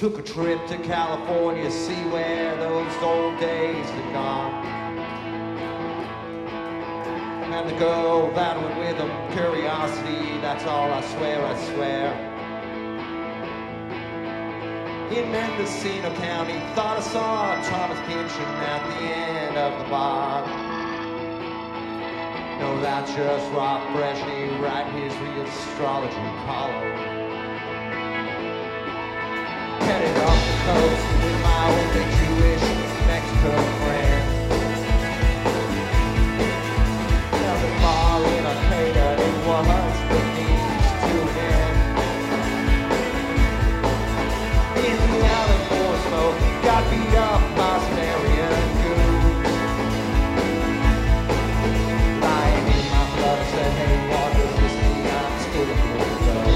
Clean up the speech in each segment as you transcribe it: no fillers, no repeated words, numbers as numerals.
Took a trip to California, see where those old days had gone. And the girl that went with them, curiosity, that's all I swear, I swear. In Mendocino County, thought I saw Thomas Pynchon at the end of the bar. No, that's just Rob Brezhnev writing his real astrology column. Headed off the coast with my only Jewish Mexico friend. Now the bar in Arcata, it was the means to an end. In the alley for smoke, got beat up by Sumerian goons. Lying in my blood, I said, hey, what does this mean? I'm still a good girl.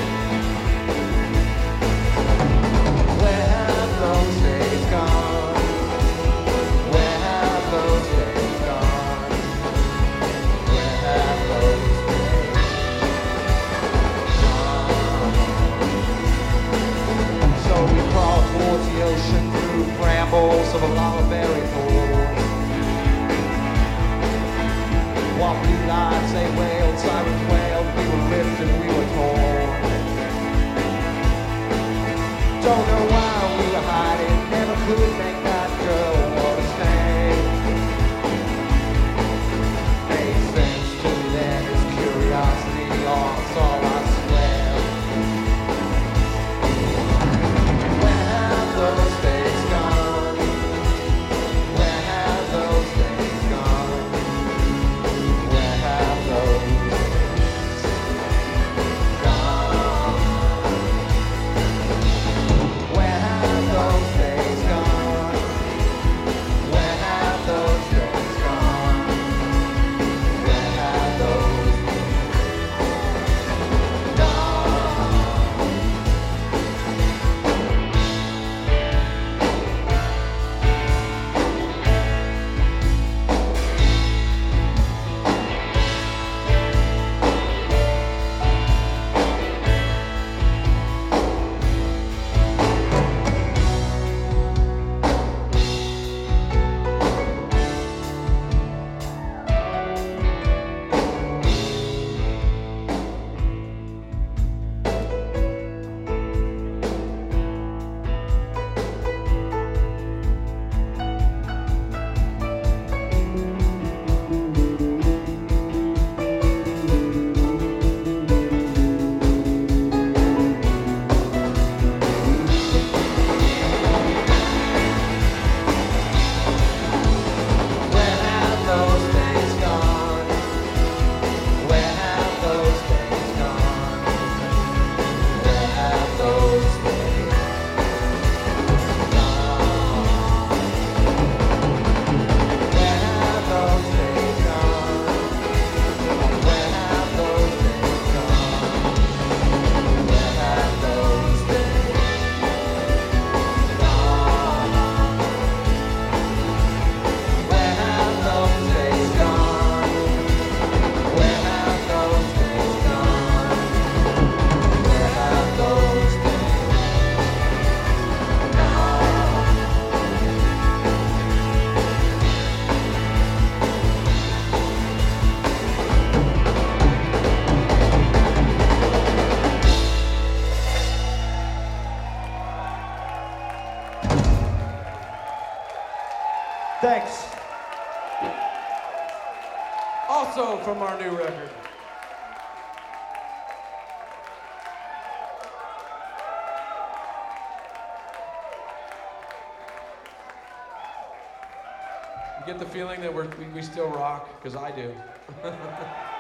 Where have those days gone? Where have those days gone? Where have those days gone? So we crawled towards the ocean through brambles of a lava-berry forest. While blue lights, they wailed, sirens wailed, we were ripped and we were torn. Don't know why we were hiding, never could make that girl want to stay. Made sense to me then, is curiosity, oh, it's all I swear. Where have those days gone? Where have those days gone? Where have those days gone? Where have those days gone? Where have those days gone? Where have those days gone? Where have those days gone? Where have those days gone? Where have those days gone? Where have those days gone? Where have those days gone? Where have those days gone? Where have those days gone? Where have those days gone? Where have those days Thanks. Also from our new record. You get the feeling that we still rock? Because I do.